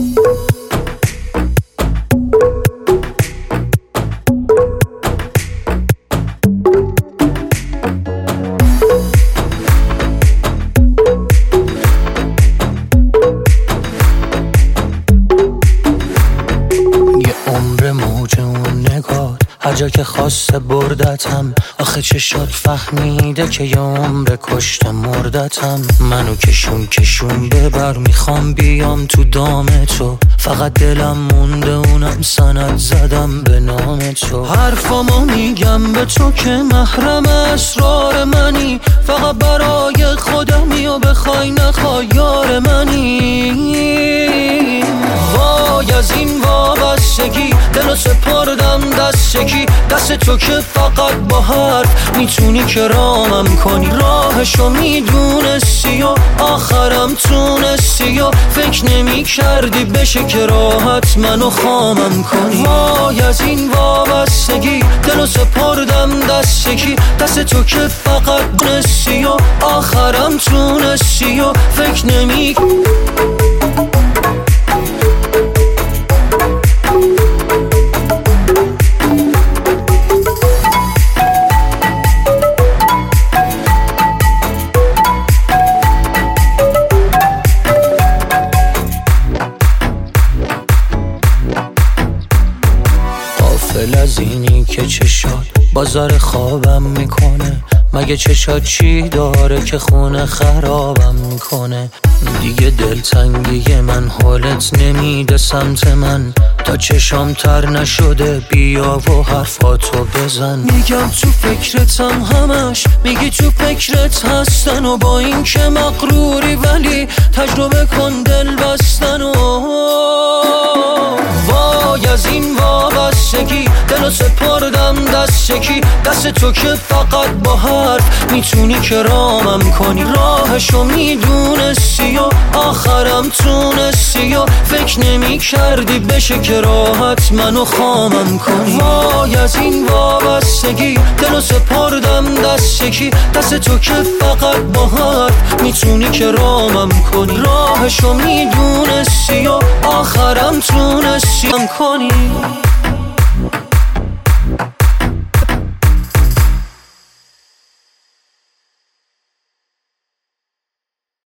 موج اون نگات هر جا که خواسته بردتم. آخه چشات فهمیده که یه عمر کشته مردتم. منو کشون ببر، میخوام بیام تو دام تو. فقط دلم مونده اونم سند زدم به نام تو. حرفامو میگم به تو که محرم اسرار منی. فقط برای خودمی و بخوای نخوای یار منی. وای از این وابستگی دلو سپردم دست یکی. دست تو که فقط با حرف میتونی که رامم کنی. راهشو میدونستی و آخرم تونستی و فکر نمی کردی بشه که راحت منو خامم کنی. وای از این وابستگی دلو سپردم دست یکی. دست تو که فقط دونستی و آخرم تونستی و فکر نمی از اینی که چشات بازار خوابم میکنه. مگه چشات چی داره که خونه خرابم میکنه؟ دیگه دلتنگی من حالت نمیده سمت من. تا چشام تر نشده بیا و حرفاتو بزن. میگم تو فکرتم همش، میگی تو فکرت هستن و با این که مغروری ولی تجربه کن دل بستن و وای از این وابستگی دلو سپردم دست یکی. دست تو که فقط با حرف میتونی که رامم کنی. راهشو میدونستی و آخرم تونستی و فکر نمی کردی بشه که راحت منو خامم کنی. وای از این وابستگی دلو سپردم دست یکی. دست تو که فقط با حرف میتونی که رامم کنی. راهشو میدونستی و آخرم تونستی کنی.